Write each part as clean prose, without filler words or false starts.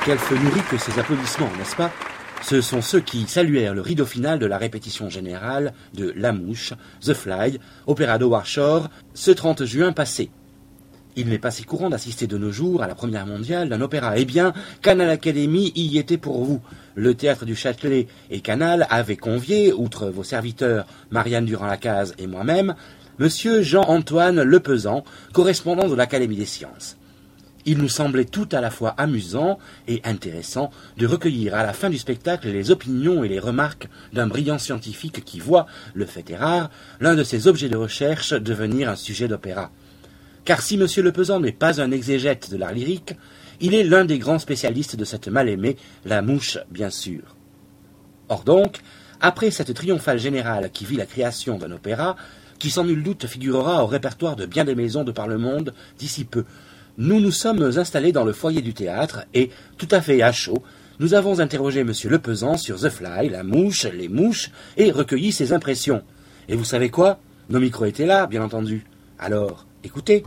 Quel feu nourri que ces applaudissements, n'est-ce pas? Ce sont ceux qui saluèrent le rideau final de la répétition générale de La Mouche, The Fly, opéra d'Howard Shore, ce 30 juin passé. Il n'est pas si courant d'assister de nos jours à la première mondiale d'un opéra. Eh bien, Canal Academy y était pour vous. Le théâtre du Châtelet et Canal avaient convié, outre vos serviteurs Marianne Durand-Lacaze et moi-même, Monsieur Jean-Antoine Lepesant, correspondant de l'Académie des sciences. Il nous semblait tout à la fois amusant et intéressant de recueillir à la fin du spectacle les opinions et les remarques d'un brillant scientifique qui voit, le fait est rare, l'un de ses objets de recherche devenir un sujet d'opéra. Car si M. Lepesant n'est pas un exégète de l'art lyrique, il est l'un des grands spécialistes de cette mal-aimée, la mouche, bien sûr. Or donc, après cette triomphale générale qui vit la création d'un opéra, qui sans nul doute figurera au répertoire de bien des maisons de par le monde d'ici peu, nous nous sommes installés dans le foyer du théâtre et, tout à fait à chaud, nous avons interrogé M. Lepesant sur The Fly, la mouche, les mouches, et recueilli ses impressions. Et vous savez quoi? Nos micros étaient là, bien entendu. Alors, écoutez.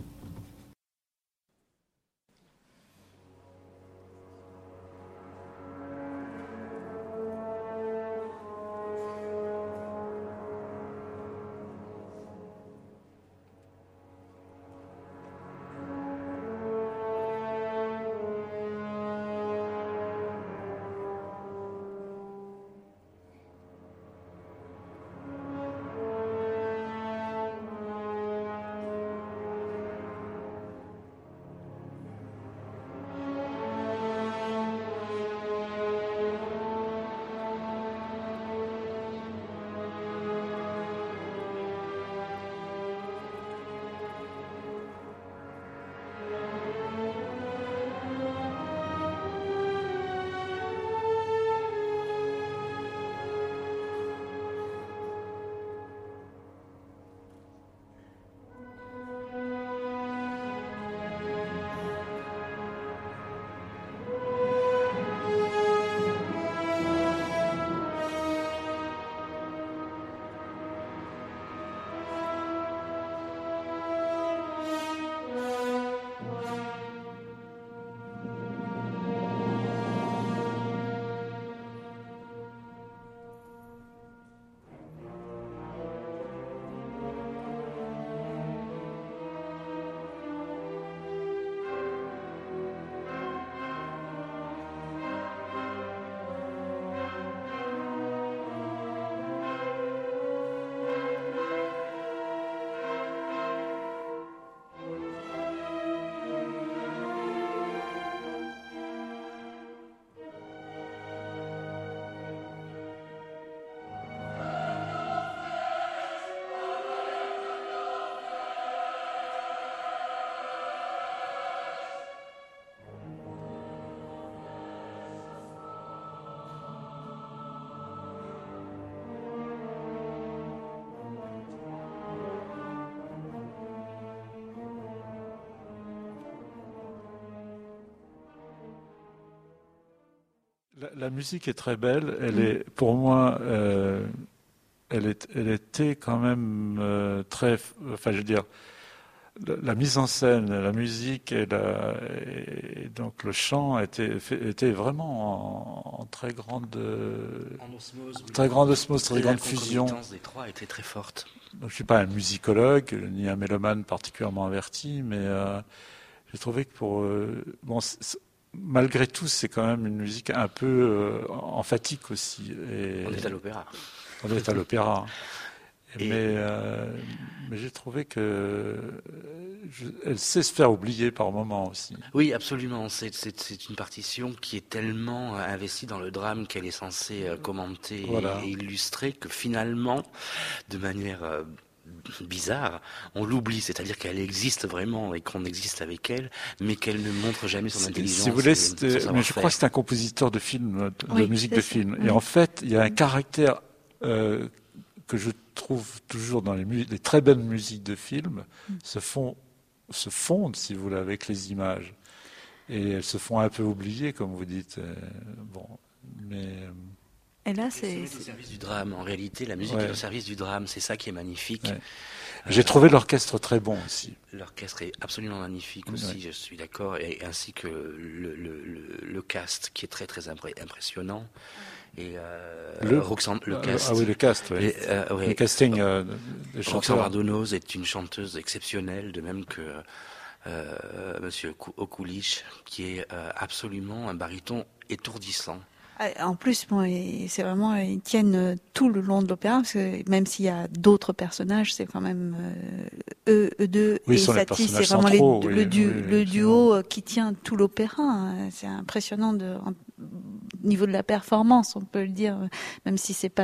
La musique est très belle. Elle est, pour moi, elle était quand même très. Enfin, je veux dire, la mise en scène, la musique et donc le chant était vraiment en très grande, très grande osmose, très grande fusion. La concomitance des trois était très forte. Donc, je suis pas un musicologue ni un mélomane particulièrement averti, mais j'ai trouvé que malgré tout, c'est quand même une musique un peu emphatique aussi. On est à l'opéra. On est à l'opéra. Mais j'ai trouvé que elle sait se faire oublier par moments aussi. Oui, absolument. C'est une partition qui est tellement investie dans le drame qu'elle est censée commenter et illustrer que finalement, de manière bizarre, on l'oublie, c'est-à-dire qu'elle existe vraiment et qu'on existe avec elle, mais qu'elle ne montre jamais son intelligence. Si vous voulez, mais je crois que c'est un compositeur de film, de musique de film. Et en fait, il y a un caractère que je trouve toujours dans les très belles musiques de film se fondent, si vous voulez, avec les images. Et elles se font un peu oublier, comme vous dites. Et là, c'est au service du drame. En réalité, la musique est au service du drame. C'est ça qui est magnifique. Ouais. J'ai trouvé l'orchestre très bon aussi. L'orchestre est absolument magnifique aussi, je suis d'accord, et ainsi que le cast qui est très très impressionnant. Et le cast. Ah oui, le cast, oui. Ouais. Le casting des Roxane chanteurs. Vardonoz est une chanteuse exceptionnelle, de même que Monsieur Okulic, qui est absolument un baryton étourdissant. En plus, bon, c'est vraiment, ils tiennent tout le long de l'opéra, parce que même s'il y a d'autres personnages, c'est quand même eux deux Oui, et sont les Satie, c'est personnages vraiment centraux, le duo qui tient tout l'opéra. Hein. C'est impressionnant au niveau de la performance, on peut le dire, même si ça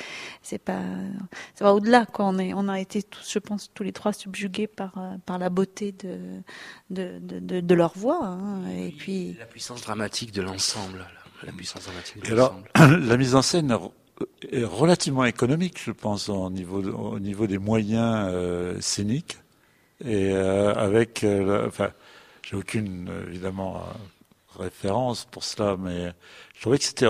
va au-delà, quoi. On a été tous, je pense, tous les trois subjugués par la beauté de leur voix, hein. Et puis la puissance dramatique de l'ensemble. La puissance dramatique de Et alors, l'ensemble. la mise en scène est relativement économique, je pense, au niveau des moyens scéniques. Et avec, enfin, j'ai aucune évidemment référence pour cela, mais je trouvais que c'était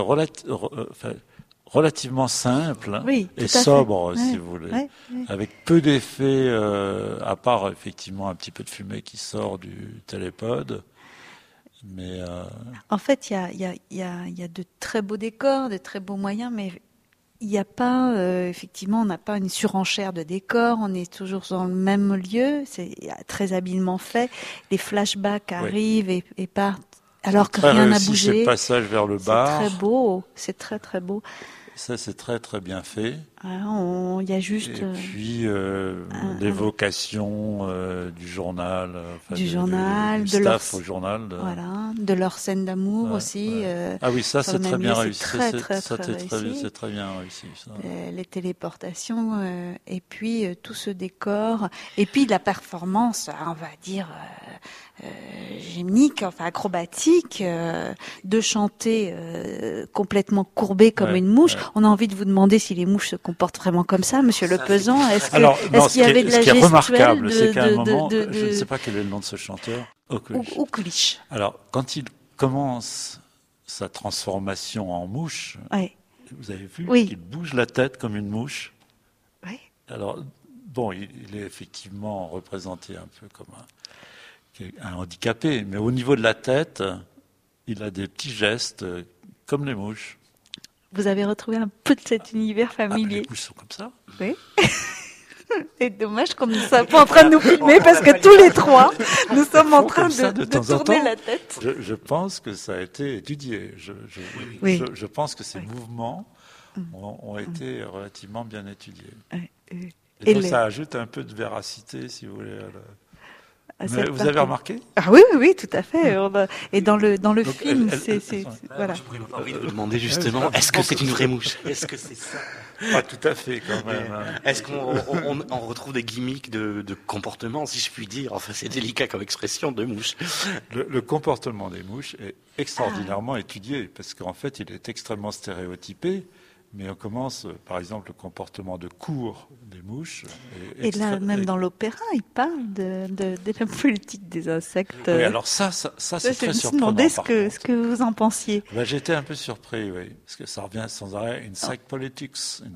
relativement simple oui, et sobre, si vous voulez, ouais. avec peu d'effets, à part effectivement un petit peu de fumée qui sort du télépode. Mais en fait, il y a de très beaux décors, de très beaux moyens, mais il n'y a pas, effectivement, on n'a pas une surenchère de décors, on est toujours dans le même lieu, c'est très habilement fait. Les flashbacks arrivent et partent, alors que rien n'a bougé. Ce passage vers le bar. C'est très beau, c'est très très beau. Ça, c'est très très bien fait. Il y a juste. Et puis l'évocation du journal, du journal, du staff au journal. Voilà, de leur scène d'amour aussi. Ah oui, ça c'est très bien réussi. C'est très bien réussi. Ça. Les téléportations et puis tout ce décor et puis la performance, on va dire gymnique, enfin acrobatique, de chanter complètement courbé comme une mouche. Ouais. On a envie de vous demander si les mouches se comportent vraiment comme ça, Monsieur Le Pesant. Est-ce qu'il y avait de la gestuelle? Ce qui est remarquable, c'est qu'à un moment, je ne sais pas quel est le nom de ce chanteur, Okulic. Alors, quand il commence sa transformation en mouche, vous avez vu qu'il bouge la tête comme une mouche. Oui. Alors, bon, il est effectivement représenté un peu comme un handicapé, mais au niveau de la tête, il a des petits gestes comme les mouches. Vous avez retrouvé un peu de cet univers familier. Les mouches sont comme ça. Oui. C'est dommage qu'on ne soit pas en train de nous filmer parce que tous les trois, nous sommes en train de tourner la tête. Je pense que ça a été étudié. Je pense que ces mouvements ont été relativement bien étudiés. Et donc ça ajoute un peu de véracité, si vous voulez. Vous avez remarqué? Ah oui, tout à fait. Et dans le donc, film, voilà. Je pourrais envie de vous demander justement, est-ce que c'est une vraie mouche? Est-ce que c'est ça? Pas tout à fait, quand même. Est-ce qu'on retrouve des gimmicks de comportement, si je puis dire? Enfin, c'est délicat comme expression de mouche. Le comportement des mouches est extraordinairement étudié, parce qu'en fait, il est extrêmement stéréotypé. Mais on commence, par exemple, le comportement de cours des mouches. Et là, même dans l'opéra, il parle de la politique des insectes. Oui, alors ça c'est très surprenant. Je me demandais ce que vous en pensiez. J'étais un peu surpris, oui, parce que ça revient sans arrêt. Insect politics.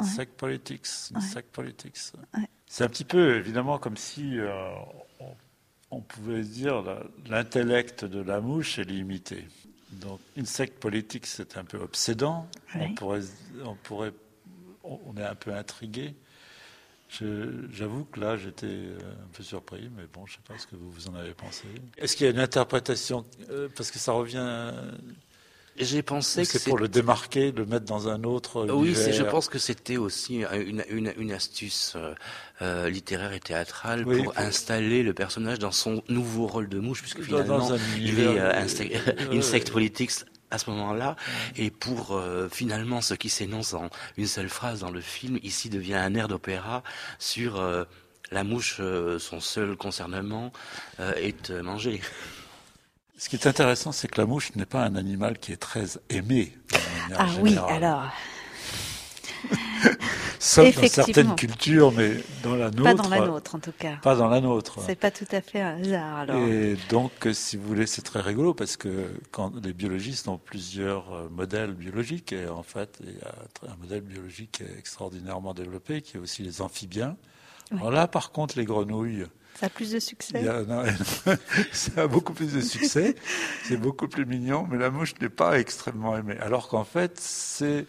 C'est un petit peu, évidemment, comme si on pouvait dire l'intellect de la mouche est limité. Donc, insect politics, c'est un peu obsédant. Oui. On est un peu intrigué. J'avoue que là, j'étais un peu surpris, mais bon, je ne sais pas ce que vous en avez pensé. Est-ce qu'il y a une interprétation, parce que ça revient... J'ai pensé que c'est pour le démarquer, le mettre dans un autre univers. Je pense que c'était aussi une astuce littéraire et théâtrale pour installer le personnage dans son nouveau rôle de mouche, puisque finalement il est insect politics à ce moment-là, et pour finalement ce qui s'énonce en une seule phrase dans le film, ici devient un air d'opéra sur la mouche, son seul concernement est manger. Ce qui est intéressant, c'est que la mouche n'est pas un animal qui est très aimé. Ah oui, alors. Sauf dans certaines cultures, mais dans la nôtre. Pas dans la nôtre, en tout cas. Pas dans la nôtre. C'est pas tout à fait un hasard, alors. Et donc, si vous voulez, c'est très rigolo parce que quand les biologistes ont plusieurs modèles biologiques, et en fait, il y a un modèle biologique extraordinairement développé qui est aussi les amphibiens. Ouais. Alors là, par contre, les grenouilles, Ça a plus de succès. non, ça a beaucoup plus de succès, c'est beaucoup plus mignon, mais la mouche n'est pas extrêmement aimée. Alors qu'en fait, c'est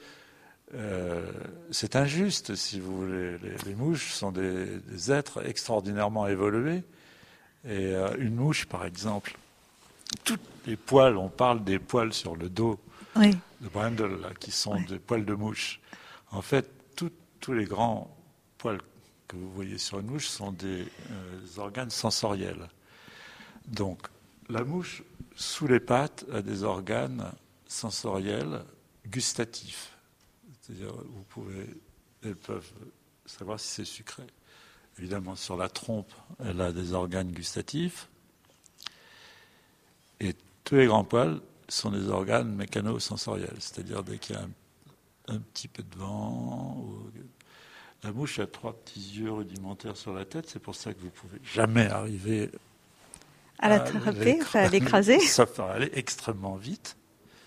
injuste, si vous voulez. Les mouches sont des êtres extraordinairement évolués. Et une mouche, par exemple, toutes les poils, on parle des poils sur le dos Oui. de Brendel, là, qui sont des poils de mouche. En fait, tous les grands poils que vous voyez sur une mouche sont des organes sensoriels. Donc, la mouche, sous les pattes, a des organes sensoriels gustatifs. C'est-à-dire, elles peuvent savoir si c'est sucré. Évidemment, sur la trompe, elle a des organes gustatifs. Et tous les grands poils sont des organes mécano-sensoriels. C'est-à-dire, dès qu'il y a un petit peu de vent... La mouche a 3 petits yeux rudimentaires sur la tête. C'est pour ça que vous ne pouvez jamais arriver À l'attraper, à l'écraser. Sauf à aller extrêmement vite.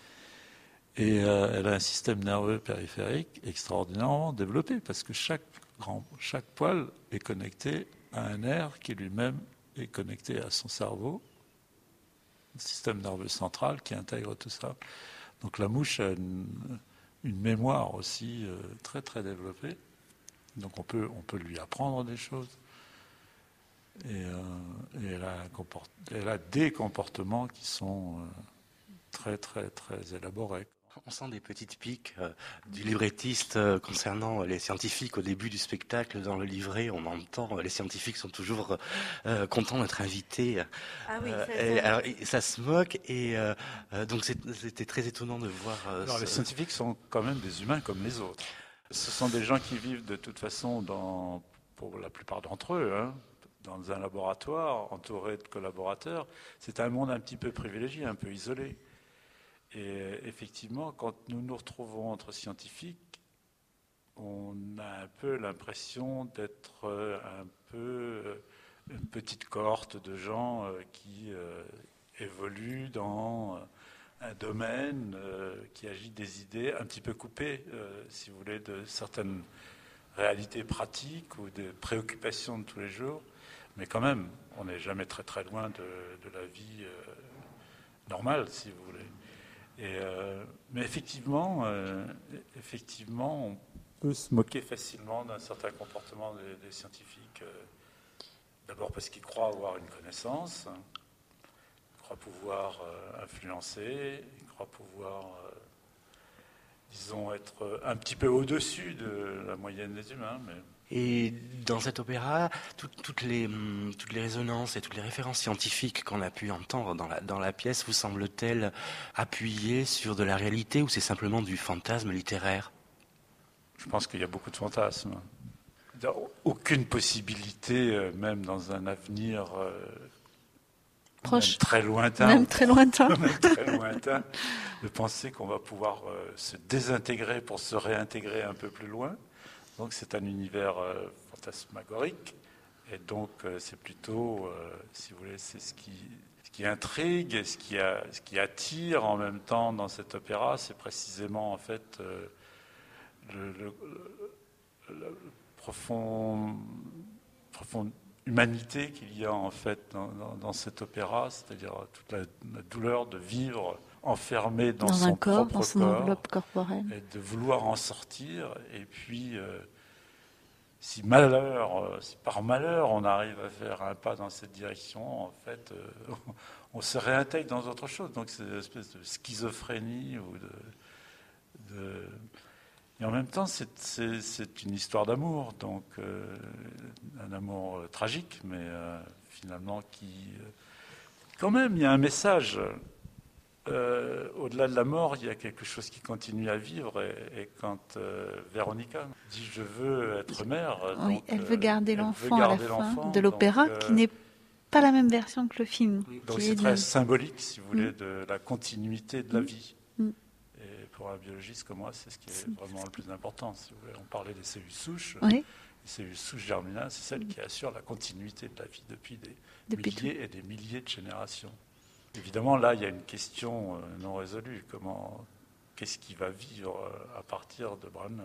Et elle a un système nerveux périphérique extraordinairement développé parce que chaque poil est connecté à un nerf qui lui-même est connecté à son cerveau, un système nerveux central qui intègre tout ça. Donc la mouche a une mémoire aussi très très développée. Donc on peut lui apprendre des choses. Et elle a des comportements qui sont très très très élaborés. On sent des petites piques du librettiste concernant les scientifiques au début du spectacle. Dans le livret, on entend les scientifiques sont toujours contents d'être invités. Ah oui, ça se moque et donc c'était très étonnant de voir. Alors les scientifiques sont quand même des humains comme les autres. Ce sont des gens qui vivent de toute façon pour la plupart d'entre eux, dans un laboratoire entouré de collaborateurs. C'est un monde un petit peu privilégié, un peu isolé. Et effectivement, quand nous nous retrouvons entre scientifiques, on a un peu l'impression d'être un peu une petite cohorte de gens qui évoluent dans un domaine, qui agit des idées un petit peu coupées, si vous voulez, de certaines réalités pratiques ou des préoccupations de tous les jours. Mais quand même, on n'est jamais très très loin de la vie normale, si vous voulez. Mais effectivement, on peut se moquer facilement d'un certain comportement des scientifiques. D'abord parce qu'ils croient avoir une connaissance, ils croient pouvoir influencer, ils croient pouvoir, disons, être un petit peu au-dessus de la moyenne des humains. Et dans cet opéra, toutes les résonances et toutes les références scientifiques qu'on a pu entendre dans la pièce vous semblent-elles appuyées sur de la réalité ou c'est simplement du fantasme littéraire ? Je pense qu'il y a beaucoup de fantasmes. Aucune possibilité, même dans un avenir proche, même très lointain, même très lointain, de penser qu'on va pouvoir se désintégrer pour se réintégrer un peu plus loin. Donc c'est un univers fantasmagorique, et donc c'est plutôt, si vous voulez, c'est ce qui intrigue et ce qui attire en même temps dans cet opéra, c'est précisément en fait le profonde humanité qu'il y a en fait dans cet opéra, c'est-à-dire toute la douleur de vivre enfermé dans son corps, propre dans son corps, enveloppe corporelle, et de vouloir en sortir. Et puis, si par malheur, on arrive à faire un pas dans cette direction, en fait, on se réintègre dans autre chose. Donc, c'est une espèce de schizophrénie et en même temps, c'est une histoire d'amour, donc un amour tragique, mais finalement quand même, il y a un message. Au-delà de la mort, il y a quelque chose qui continue à vivre. Et quand Véronica dit « je veux être mère », oui, donc, elle veut garder l'enfant à la fin de l'opéra, donc, qui n'est pas la même version que le film. Donc c'est très symbolique, si vous voulez, de la continuité de la vie. Et pour un biologiste comme moi, c'est ce qui est vraiment le plus important. Si vous voulez. On parlait des cellules souches. Oui. Les cellules souches germinales, c'est celles qui assurent la continuité de la vie depuis des milliers et des milliers de générations. Évidemment, là, il y a une question non résolue. Qu'est-ce qui va vivre à partir de Brandon ?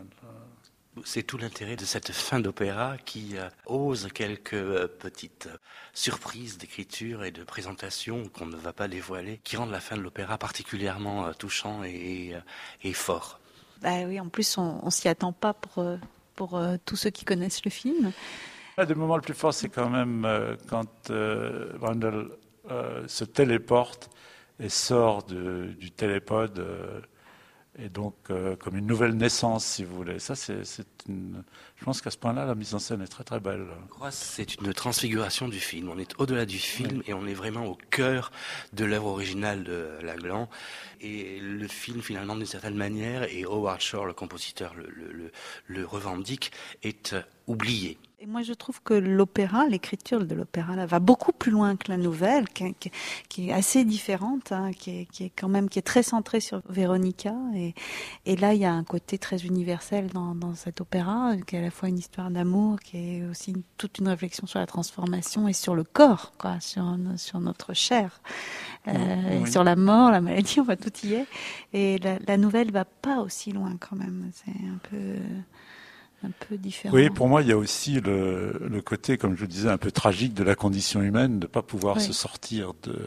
C'est tout l'intérêt de cette fin d'opéra qui ose quelques petites surprises d'écriture et de présentation qu'on ne va pas dévoiler, qui rendent la fin de l'opéra particulièrement touchant et fort. Bah oui, en plus, on s'y attend pas pour tous ceux qui connaissent le film. Le moment le plus fort, c'est quand même quand Brundle se téléporte et sort du télépode, et donc comme une nouvelle naissance, si vous voulez. Ça, je pense qu'à ce point-là, la mise en scène est très très belle. Je crois que c'est une transfiguration du film. On est au-delà du film et on est vraiment au cœur de l'œuvre originale de Laglan. Et le film, finalement, d'une certaine manière, et Howard Shore, le compositeur, le revendique, est oublié. Et moi, je trouve que l'opéra, l'écriture de l'opéra, là, va beaucoup plus loin que la nouvelle, qui est assez différente, hein, qui est très centrée sur Véronica. Et là, il y a un côté très universel dans cet opéra, qui est à la fois une histoire d'amour, qui est aussi toute une réflexion sur la transformation et sur le corps, quoi, sur notre chair, Oui. sur la mort, la maladie, enfin, tout y est. Et la nouvelle va pas aussi loin, quand même. C'est un peu différent. Oui, pour moi, il y a aussi le côté, comme je le disais, un peu tragique de la condition humaine, de ne pas pouvoir se sortir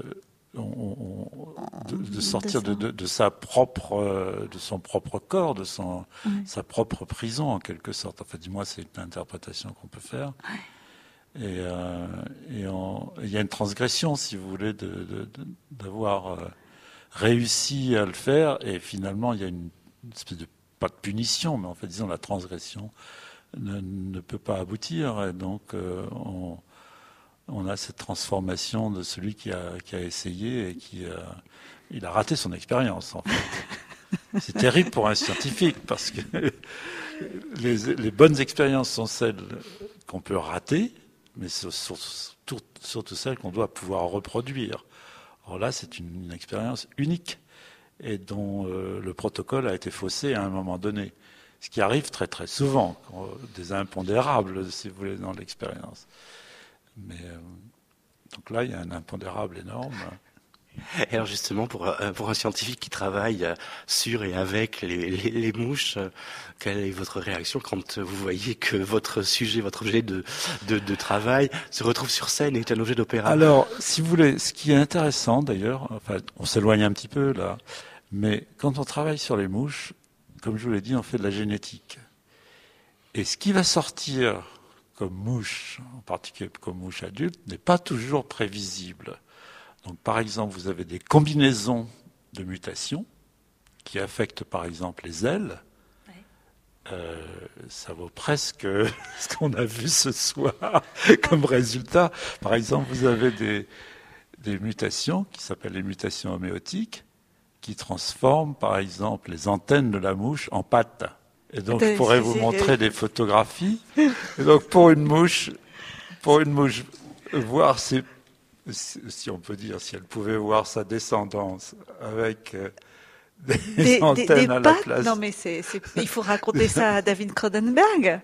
sortir de sa propre, de son propre corps, sa propre prison, en quelque sorte. Enfin, dis-moi, c'est une interprétation qu'on peut faire. Et il y a une transgression, si vous voulez, d'avoir réussi à le faire, et finalement, il y a une espèce de pas de punition, mais en fait, disons, la transgression ne peut pas aboutir. Et donc, on a cette transformation de celui qui a essayé et il a raté son expérience, en fait. C'est terrible pour un scientifique, parce que les bonnes expériences sont celles qu'on peut rater, mais surtout celles qu'on doit pouvoir reproduire. Or là, c'est une expérience unique, et dont le protocole a été faussé à un moment donné. Ce qui arrive très très souvent, des impondérables, si vous voulez, dans l'expérience. Mais donc là, il y a un impondérable énorme. Et alors justement, pour un scientifique qui travaille sur et avec les mouches, quelle est votre réaction quand vous voyez que votre sujet, votre objet de travail se retrouve sur scène et est un objet d'opéra? Alors, si vous voulez, ce qui est intéressant d'ailleurs, enfin, on s'éloigne un petit peu là, mais quand on travaille sur les mouches, comme je vous l'ai dit, on fait de la génétique. Et ce qui va sortir comme mouche, en particulier comme mouche adulte, n'est pas toujours prévisible. Donc, par exemple, vous avez des combinaisons de mutations qui affectent, par exemple, les ailes. Ça vaut presque ce qu'on a vu ce soir comme résultat. Par exemple, vous avez des mutations qui s'appellent les mutations homéotiques, qui transforment, par exemple, les antennes de la mouche en pattes. Et donc, je pourrais vous montrer des photographies. Et donc, pour une mouche, voir si on peut dire, si elle pouvait voir sa descendance avec des antennes à la pattes. place. Non, mais il faut raconter ça à David Cronenberg.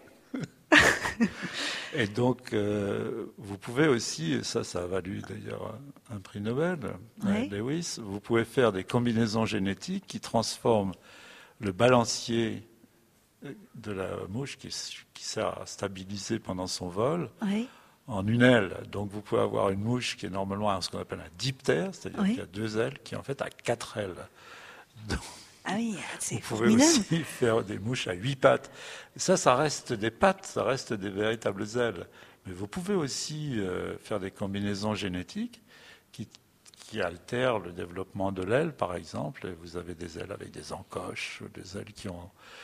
Et donc, vous pouvez aussi, et ça a valu d'ailleurs un prix Nobel, Lewis, vous pouvez faire des combinaisons génétiques qui transforment le balancier de la mouche qui sert à stabiliser pendant son vol en une aile. Donc, vous pouvez avoir une mouche qui est normalement ce qu'on appelle un diptère, c'est-à-dire qu'il y a 2 ailes, qui en fait a 4 ailes. Donc, c'est vous pouvez formidable. aussi faire des mouches à 8 pattes. Et ça reste des pattes, ça reste des véritables ailes. Mais vous pouvez aussi faire des combinaisons génétiques qui altèrent le développement de l'aile, par exemple. Et vous avez des ailes avec des encoches, des ailes qui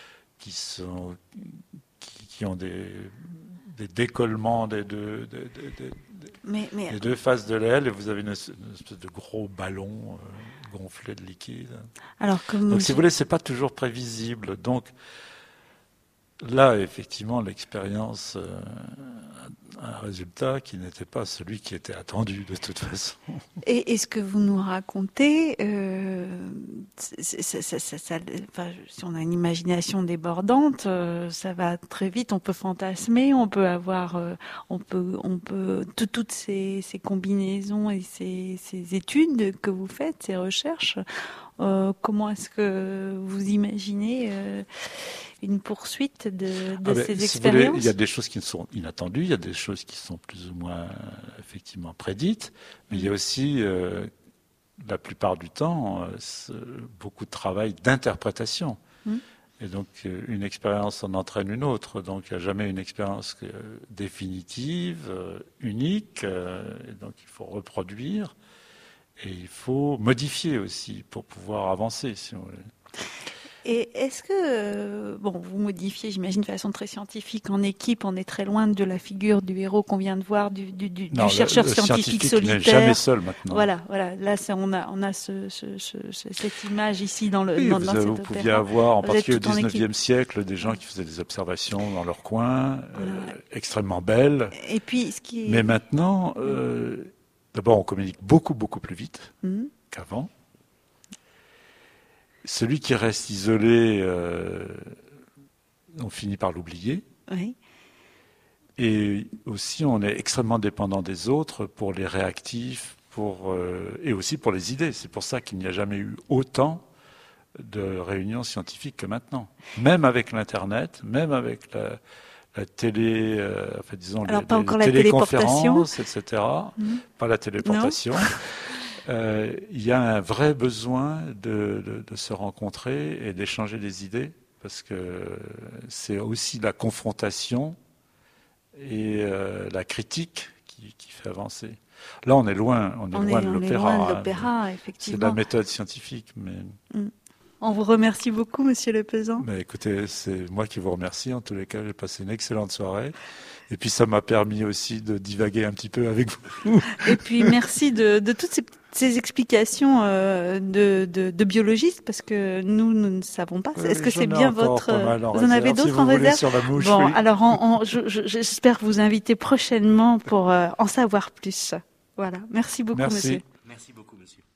ont des décollements des deux faces de l'aile, et vous avez une espèce de gros ballon gonflé de liquide. Alors, donc, si vous voulez, c'est pas toujours prévisible. Donc, là, effectivement, l'expérience a un résultat qui n'était pas celui qui était attendu, de toute façon. Et ce que vous nous racontez, si on a une imagination débordante, ça va très vite. On peut fantasmer, on peut avoir, toutes ces combinaisons et ces études que vous faites, ces recherches. Comment est-ce que vous imaginez une poursuite de Ah ben, ces si vous voulez, expériences? il y a des choses qui sont inattendues, il y a des choses qui sont plus ou moins effectivement prédites, mais il y a aussi, la plupart du temps, beaucoup de travail d'interprétation. Mm. Et donc, une expérience en entraîne une autre. Donc, il n'y a jamais une expérience définitive, unique. Et donc, il faut reproduire et il faut modifier aussi pour pouvoir avancer, si vous voulez. Et est-ce que, bon, vous modifiez, j'imagine, de façon très scientifique, en équipe, on est très loin de la figure du héros qu'on vient de voir, du Non, chercheur le scientifique n'est solitaire. jamais seul maintenant. Voilà. Là, on a cette image ici dans Oui, dans vous cet pouviez opéra. avoir, en Vous êtes particulier au tout en équipe. 19e siècle, des gens qui faisaient des observations dans leur coin, Voilà. extrêmement belles. Et puis, ce qui est... Mais maintenant, d'abord, on communique beaucoup, beaucoup plus vite Mhm. qu'avant. Celui qui reste isolé, on finit par l'oublier. Oui. Et aussi, on est extrêmement dépendant des autres pour les réactifs, et aussi pour les idées. C'est pour ça qu'il n'y a jamais eu autant de réunions scientifiques que maintenant. Même avec l'Internet, même avec la télé, disons, Alors, les pas encore la téléconférences, etc. Pas la téléportation. Il y a un vrai besoin de se rencontrer et d'échanger des idées, parce que c'est aussi la confrontation et la critique qui fait avancer. Là, on est loin de l'opéra. On est loin de l'opéra, C'est effectivement. la méthode scientifique, mais... On vous remercie beaucoup, Monsieur Le Pesant. Mais écoutez, c'est moi qui vous remercie. En tous les cas, j'ai passé une excellente soirée. Et puis, ça m'a permis aussi de divaguer un petit peu avec vous. Et puis, merci de toutes ces explications de biologistes, parce que nous ne savons pas. Est-ce que c'est bien votre... Vous en avez d'autres en réserve? Sur la mouche, Bon, oui. alors j'espère vous inviter prochainement pour en savoir plus. Voilà. Merci beaucoup, Merci. monsieur. Merci beaucoup, monsieur.